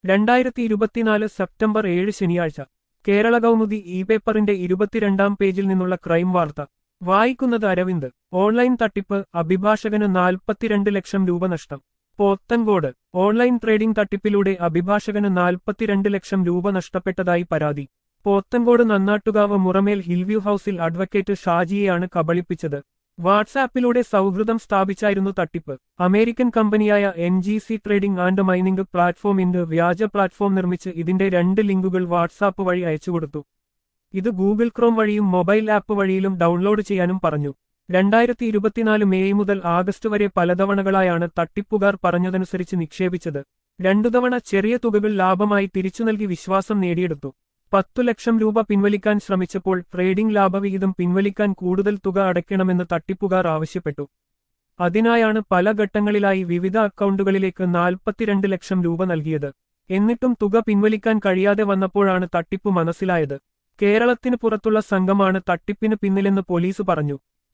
2024 September 7 ശനിയാഴ്ച Kerala Kaumudi E പേപ്പറിന്റെ 22-ാം പേജിൽ നിന്നുള്ള ക്രൈം വാർത്ത വായിക്കുന്നത് അരവിന്ദ്. ഓൺലൈൻ തട്ടിപ്പ്, അഭിഭാഷകന് 42 ലക്ഷം രൂപ നഷ്ടം. പോത്തൻകോട്. ഓൺലൈൻ ട്രേഡിംഗ് തട്ടിപ്പിലൂടെ അഭിഭാഷകന് 42 ലക്ഷം രൂപ നഷ്ടപ്പെട്ടതായി പരാതി. പോത്തൻകോട് നന്നാട്ടുകാവ് മുറമേൽ ഹിൽവ്യൂ ഹൌസിൽ അഡ്വക്കേറ്റ് ഷാജിയെയാണ് കബളിപ്പിച്ചത്. വാട്സാപ്പിലൂടെ സൗഹൃദം സ്ഥാപിച്ചായിരുന്നു തട്ടിപ്പ്. അമേരിക്കൻ കമ്പനിയായ NGC ട്രേഡിംഗ് ആൻഡ് മൈനിംഗ് പ്ലാറ്റ്ഫോമിന്റെ വ്യാജ പ്ലാറ്റ്ഫോം നിർമ്മിച്ച് ഇതിന്റെ 2 ലിങ്കുകൾ വാട്സാപ്പ് വഴി അയച്ചുകൊടുത്തു. ഇത് ഗൂഗിൾ ക്രോം വഴിയും മൊബൈൽ ആപ്പ് വഴിയിലും ഡൗൺലോഡ് ചെയ്യാനും പറഞ്ഞു. 2024 മെയ് മുതൽ ആഗസ്റ്റ് വരെ പലതവണകളായാണ് തട്ടിപ്പുകാർ പറഞ്ഞതനുസരിച്ച് നിക്ഷേപിച്ചത്. 2 തവണ ചെറിയ തുകകൾ ലാഭമായി തിരിച്ചു നൽകി വിശ്വാസം നേടിയെടുത്തു. 10 ലക്ഷം രൂപ പിൻവലിക്കാൻ ശ്രമിച്ചപ്പോൾ ട്രേഡിംഗ് ലാഭവിഹിതം പിൻവലിക്കാൻ കൂടുതൽ തുക അടയ്ക്കണമെന്ന് തട്ടിപ്പുകാർ ആവശ്യപ്പെട്ടു. അതിനായാണ് പല ഘട്ടങ്ങളിലായി വിവിധ അക്കൗണ്ടുകളിലേക്ക് 42 ലക്ഷം രൂപ നൽകിയത്. എന്നിട്ടും തുക പിൻവലിക്കാൻ കഴിയാതെ വന്നപ്പോഴാണ് തട്ടിപ്പ് മനസ്സിലായത്. കേരളത്തിന് പുറത്തുള്ള സംഘമാണ് തട്ടിപ്പിന് പിന്നിലെന്ന് പോലീസ് പറഞ്ഞു.